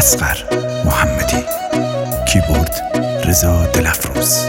اصغر محمدی، کیبورد رضا دلفروز.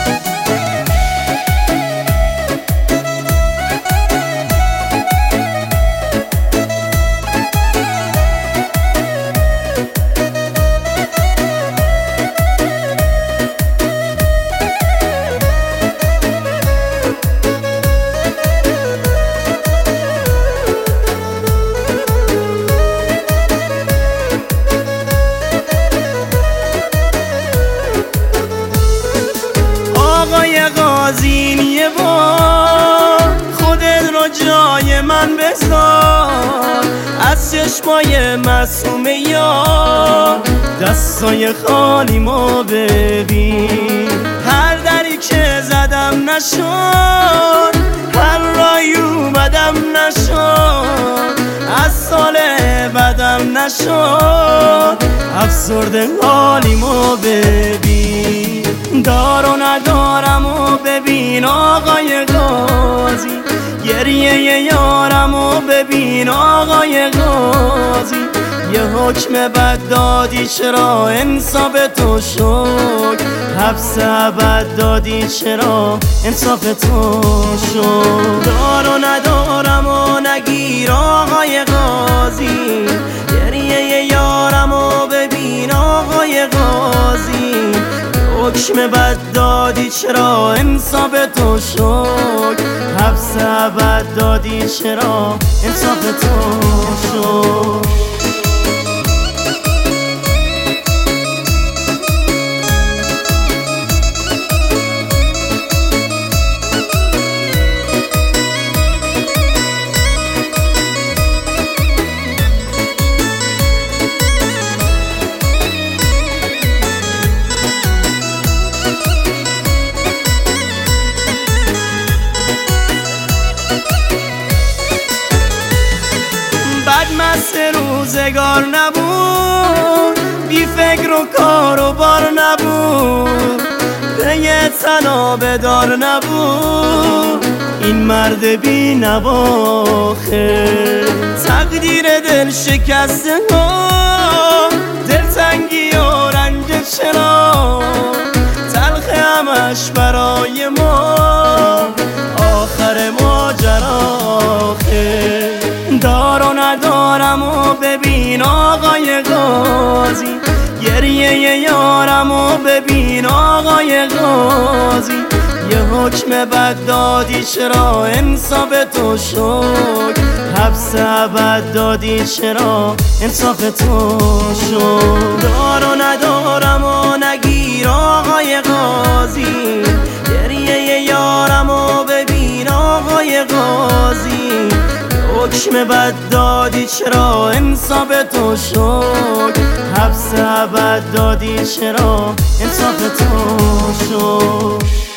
یه بار خودت رو جای من بذار، از چشمای معصوم یار دستای خالی ما ببین. هر دری که زدم نشد، هر رای اومدم نشد، از سال بدم نشد، افسرده حالی ما ببین. دار و ندارم و ببین آقای قاضی، گریه یارم و ببین آقای قاضی. یه حکم بد دادی چرا انصاف تو شد، حبس ابد دادی چرا انصاف تو شد. دار و ندارم و نگیر آقای قاضی، گریه یارم و ببین آقای قاضی. حکم بد دادی چرا انصاف تو شد، حبس ابد دادی چرا انصاف تو شد. بدمست روزگار نبود، بی فکر و کار و بار نبود، پی تنها بدار نبود این مرد بی نواخه. تقدیر دل شکسته ها، دلتنگی و رنج چرا، تلخ همش برای ما، آخر ماجراخه. دار و ندارم و ببین آقای قاضی، گریه یارم و ببین آقای قاضی. یه حکم بد دادی چرا انصاف تو شد، حبس ابد دادی چرا انصاف تو شد. دار و ندارم و نگیر آقای قاضی، گریه یارم و ببین آقای قاضی. حکم بد دادی چرا انصاف تو شد، حبس ابد دادی چرا انصاف تو شد.